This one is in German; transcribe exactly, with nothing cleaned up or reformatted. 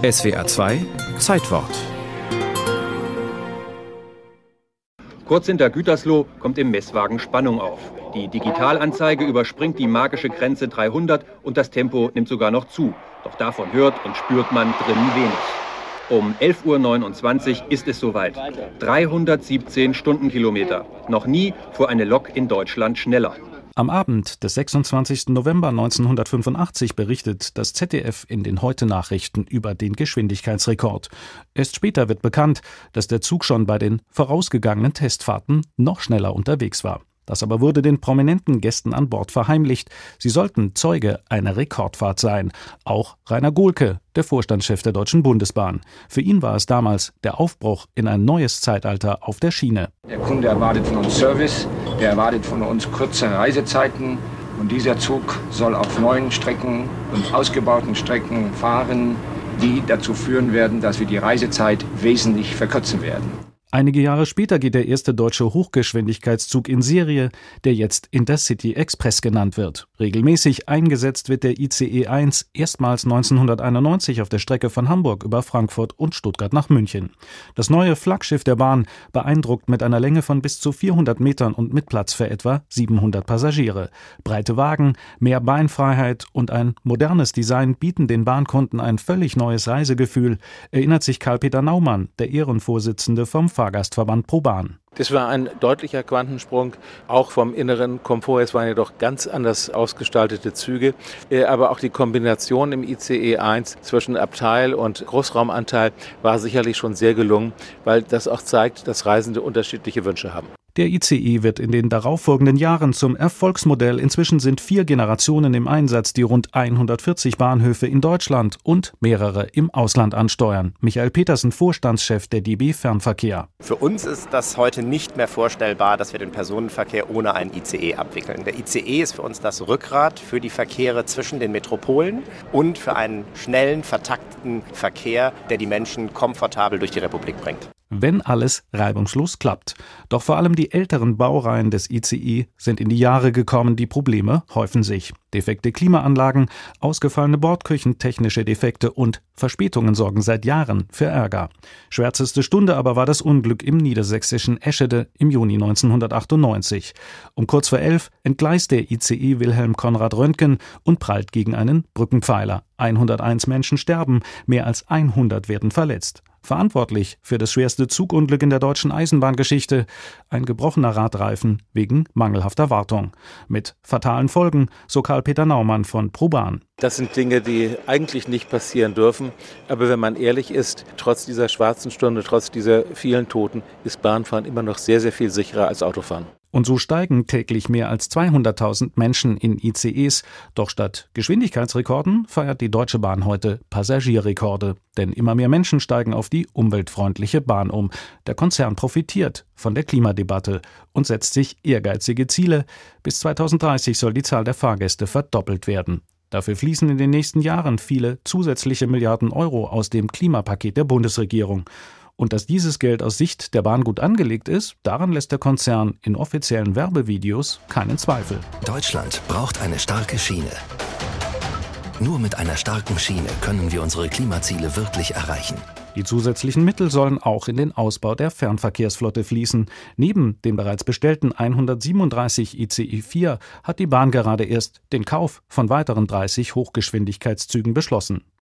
S W R zwei Zeitwort. Kurz hinter Gütersloh kommt im Messwagen Spannung auf. Die Digitalanzeige überspringt die magische Grenze dreihundert und das Tempo nimmt sogar noch zu. Doch davon hört und spürt man drinnen wenig. Um elf Uhr neunundzwanzig ist es soweit. dreihundertsiebzehn Stundenkilometer. Noch nie fuhr eine Lok in Deutschland schneller. Am Abend des sechsundzwanzigsten November neunzehnhundertfünfundachtzig berichtet das Z D F in den Heute-Nachrichten über den Geschwindigkeitsrekord. Erst später wird bekannt, dass der Zug schon bei den vorausgegangenen Testfahrten noch schneller unterwegs war. Das aber wurde den prominenten Gästen an Bord verheimlicht. Sie sollten Zeuge einer Rekordfahrt sein. Auch Rainer Gohlke, der Vorstandschef der Deutschen Bundesbahn. Für ihn war es damals der Aufbruch in ein neues Zeitalter auf der Schiene. Der Kunde erwartet von uns Service, der erwartet von uns kurze Reisezeiten. Und dieser Zug soll auf neuen Strecken und ausgebauten Strecken fahren, die dazu führen werden, dass wir die Reisezeit wesentlich verkürzen werden. Einige Jahre später geht der erste deutsche Hochgeschwindigkeitszug in Serie, der jetzt Intercity Express genannt wird. Regelmäßig eingesetzt wird der I C E eins erstmals neunzehnhunderteinundneunzig auf der Strecke von Hamburg über Frankfurt und Stuttgart nach München. Das neue Flaggschiff der Bahn beeindruckt mit einer Länge von bis zu vierhundert Metern und mit Platz für etwa siebenhundert Passagiere. Breite Wagen, mehr Beinfreiheit und ein modernes Design bieten den Bahnkunden ein völlig neues Reisegefühl, erinnert sich Karl-Peter Naumann, der Ehrenvorsitzende vom Fahrgastverband ProBahn. Das war ein deutlicher Quantensprung, auch vom inneren Komfort. Es waren ja doch ganz anders ausgestaltete Züge. Aber auch die Kombination im I C E eins zwischen Abteil und Großraumanteil war sicherlich schon sehr gelungen, weil das auch zeigt, dass Reisende unterschiedliche Wünsche haben. Der I C E wird in den darauffolgenden Jahren zum Erfolgsmodell. Inzwischen sind vier Generationen im Einsatz, die rund hundertvierzig Bahnhöfe in Deutschland und mehrere im Ausland ansteuern. Michael Petersen, Vorstandschef der D B Fernverkehr. Für uns ist das heute nicht mehr vorstellbar, dass wir den Personenverkehr ohne einen I C E abwickeln. Der I C E ist für uns das Rückgrat für die Verkehre zwischen den Metropolen und für einen schnellen, vertakteten Verkehr, der die Menschen komfortabel durch die Republik bringt. Wenn alles reibungslos klappt. Doch vor allem die älteren Baureihen des I C E sind in die Jahre gekommen, die Probleme häufen sich. Defekte Klimaanlagen, ausgefallene Bordküchen, technische Defekte und Verspätungen sorgen seit Jahren für Ärger. Schwärzeste Stunde aber war das Unglück im niedersächsischen Eschede im Juni neunzehnhundertachtundneunzig. Um kurz vor elf entgleist der I C E Wilhelm Konrad Röntgen und prallt gegen einen Brückenpfeiler. hunderteins Menschen sterben, mehr als hundert werden verletzt. Verantwortlich für das schwerste Zugunglück in der deutschen Eisenbahngeschichte, ein gebrochener Radreifen wegen mangelhafter Wartung. Mit fatalen Folgen, so Karl-Peter Naumann von ProBahn. Das sind Dinge, die eigentlich nicht passieren dürfen. Aber wenn man ehrlich ist, trotz dieser schwarzen Stunde, trotz dieser vielen Toten, ist Bahnfahren immer noch sehr, sehr viel sicherer als Autofahren. Und so steigen täglich mehr als zweihunderttausend Menschen in I C Es. Doch statt Geschwindigkeitsrekorden feiert die Deutsche Bahn heute Passagierrekorde. Denn immer mehr Menschen steigen auf die umweltfreundliche Bahn um. Der Konzern profitiert von der Klimadebatte und setzt sich ehrgeizige Ziele. Bis zweitausenddreißig soll die Zahl der Fahrgäste verdoppelt werden. Dafür fließen in den nächsten Jahren viele zusätzliche Milliarden Euro aus dem Klimapaket der Bundesregierung. Und dass dieses Geld aus Sicht der Bahn gut angelegt ist, daran lässt der Konzern in offiziellen Werbevideos keinen Zweifel. Deutschland braucht eine starke Schiene. Nur mit einer starken Schiene können wir unsere Klimaziele wirklich erreichen. Die zusätzlichen Mittel sollen auch in den Ausbau der Fernverkehrsflotte fließen. Neben den bereits bestellten hundertsiebenunddreißig I C E vier hat die Bahn gerade erst den Kauf von weiteren dreißig Hochgeschwindigkeitszügen beschlossen.